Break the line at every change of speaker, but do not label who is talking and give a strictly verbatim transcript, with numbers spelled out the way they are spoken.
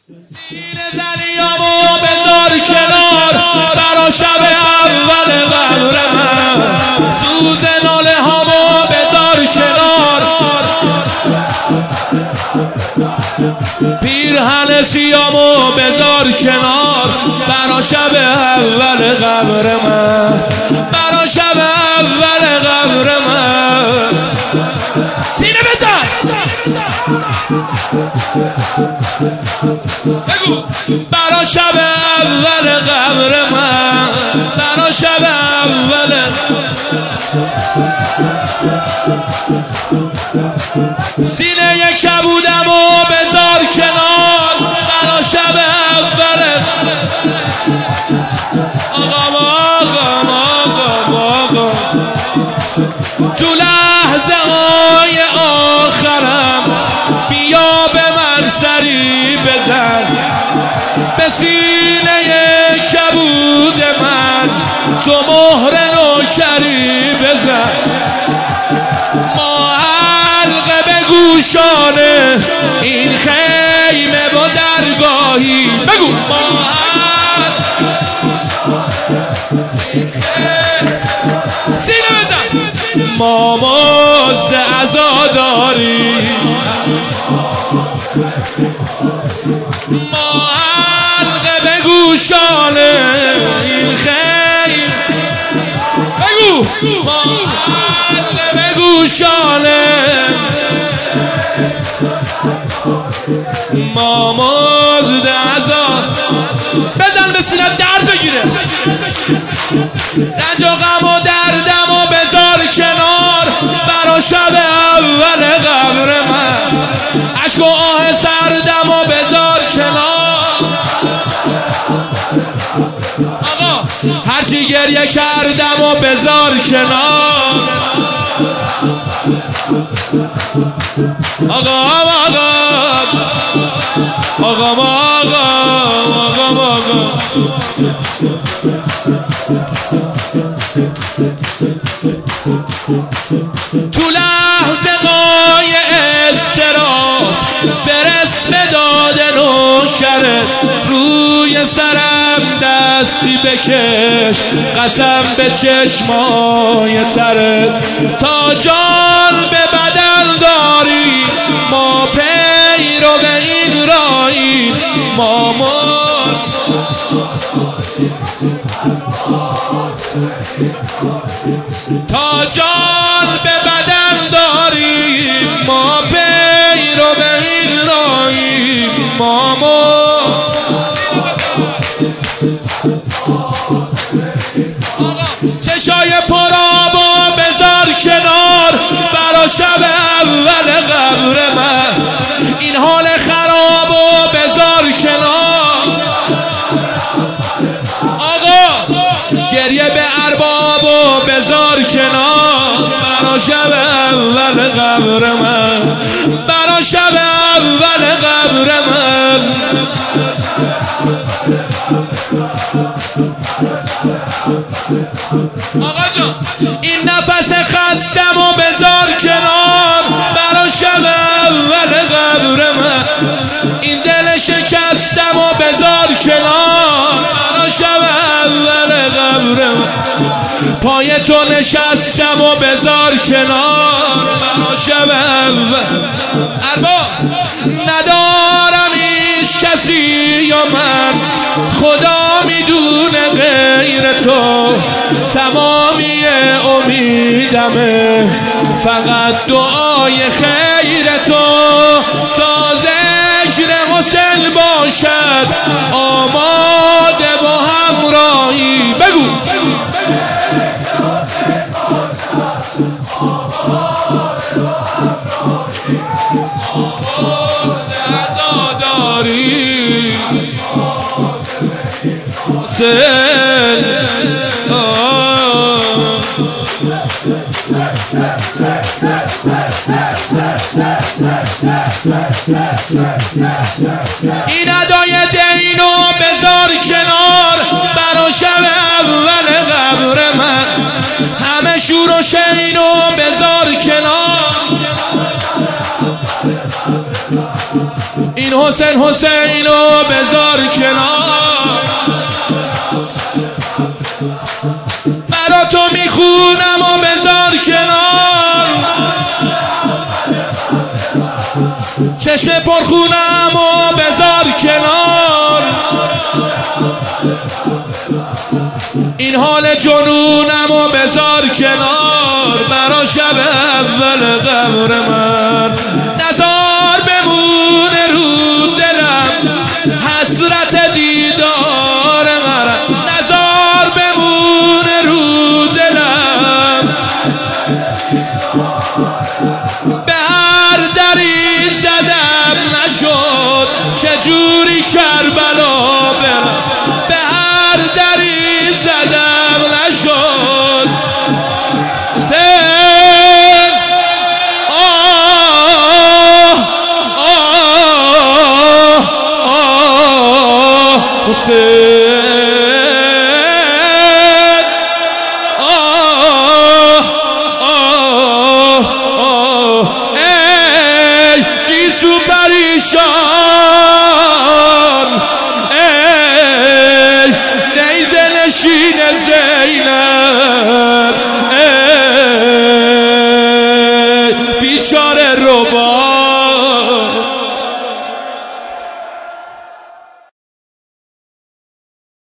سینه زلیامو بذار کنار برا شب اول قبر من، سوز ناله هامو بذار کنار، پیرهن سیامو بذار کنار برا شب اول قبر من، برا شب اول قبر من. سینه بزن بگو برا شب اول قبر من، برا شب اول. سینه کبودمو بذار کنار برا شب اول. آقا آقا آقا آقا تو لحظه های آخرم بیا به من سری بزن، به سینه کبود من تو مهر نوکری بزن. ما حلقه به گوشانه این خیمه و درگاهی، بگو ما سینه بزن. ما مزد عزاداری، ما حلقه به گوشانه این خیمه، بگو ما حلقه به گوشانه، ما مزد عزاد. بزن به سینه درد بگیره، رنج و غم و دردم و بذار کنار برا شب اول قبر من، عشق و آه سردم و بذار کنار. آقا هرچی گریه کردم و بذار کنار. آقا آقا آقا آقا آقا آقا تو لحظه قای استراف برس به داد نوکرت، روی سرم دستی بکش قسم به چشمای ترت، تا جان به بدن داری ما پیرو به این رایی، ما مر تا جان به بدن داری ما پیرو به این رایی، ما مر. چشای پرآبو بذار کنار برا شب اول قبر من، این حال خرابو بذار کنار. آقا گریه به اربابو بذار کنار برا شب اول قبر من، برا شب اول قبر من. آقا جان این نفس خستمو بذار کنار برا شب اول قبر من، این دل شکستمو بذار کنار برا شب اول قبر من، پای تو نشستمو بذار کنار برا شب اول. ارباب ندارم هیچ کسی یا من، خدا میدونه غیر تو، تمامی امیدمه فقط دعای خیر تو، تا ذکر حسین باشد آماده و همراهی، بگو عزاداری حسین. این ادای دینو بذار کنار برا شب اول قبر من، همه شور و شینو بذار کنار. این این حسین حسینو بذار کنار، برا تو میخونم و بذار کنار، چشم پرخونم و بذار کنار، این حال جنونم و بذار کنار، برا شب اول قبر من نزار بمونه رو دلم، حسرت دیدار غرم نزار بمونه رو دلم، به هر دری زدم نشد چجوری کربلا برم، به هر دری زدم نشد حسین آه آه آه حسین.